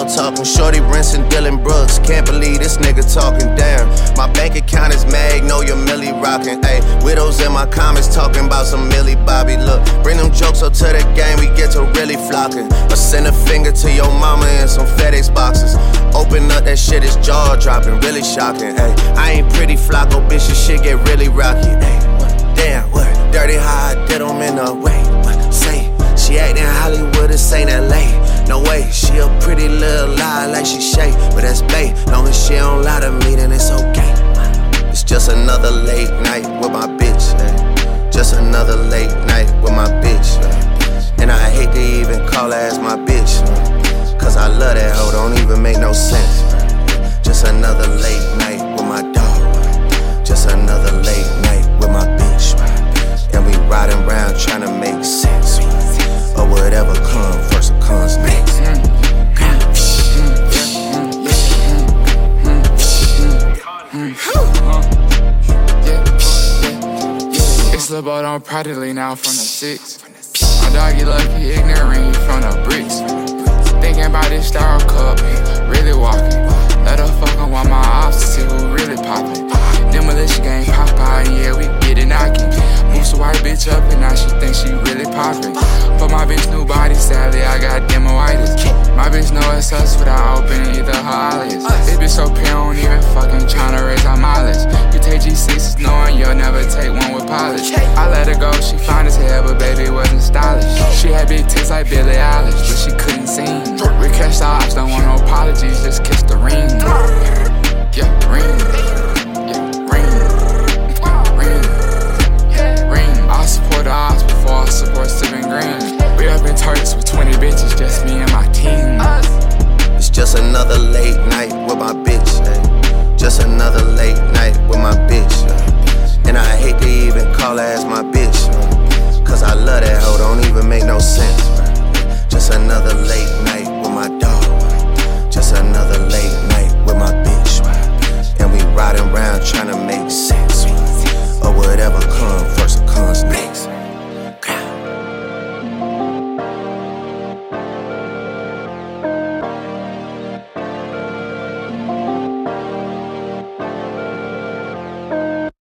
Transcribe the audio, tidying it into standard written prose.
talking. Shorty rinsing Dylan Brooks. Can't believe this nigga talking down. My bank account is Magnolia Millie rocking. Ayy, widows in my comments talking about some Millie Bobby. Look, bring them jokes up to the game, we get to really flocking. Or send a finger to your mama in some FedEx boxes. Open up, that shit is jaw dropping, really shocking. Ayy, I ain't pretty Flocko, bitch, this shit get really rocky. Ayy, what? Damn, what? Dirty how I did them in a way. What? Say, she actin' Hollywood, this ain't LA. No way, she a pretty little lie like she Shay, but that's bae. Long as she don't lie to me, then it's okay. It's just another late night with my bitch. Ayy. Just another late night with my bitch. Ayy. And I hate to even call her as my bitch. Cause I love that hoe, don't even make no sense. Just another late night with my dog. Just another late night with my bitch. And we riding around trying to make sense. Or whatever comes first or comes next. It's Lil' Bo, don't proudly now from the 6. My doggy lucky, ignorant, he from the bricks. Thinking about this star cup, really walking. Let her fuck on one my ops to see who really poppin'. Demolition gang pop out, yeah, we get it knockin'. Moves a white bitch up and now she thinks she really poppin'. But my bitch new body, sadly, I got demoitis. My bitch know it's us without opening either her eyelids. This bitch so pure, don't even fucking tryna raise our mileage. You take G6s knowing you'll never take one with polish. I let her go, she fine as hell, but baby wasn't stylish. She had big tits like Billie Eilish, but she couldn't sing. We catch the ops, don't want no apologies, just kiss the ring. Yeah, ring. I support the ops before I support Steven Green. We up in Turks with 20 bitches, just me and my team. It's just another late night with my bitch. Ay. Just another late night with my bitch. Ay. And I hate to even call her as my bitch. Cause I love that hoe, don't even make no sense. Just another late night with my dog. Just another late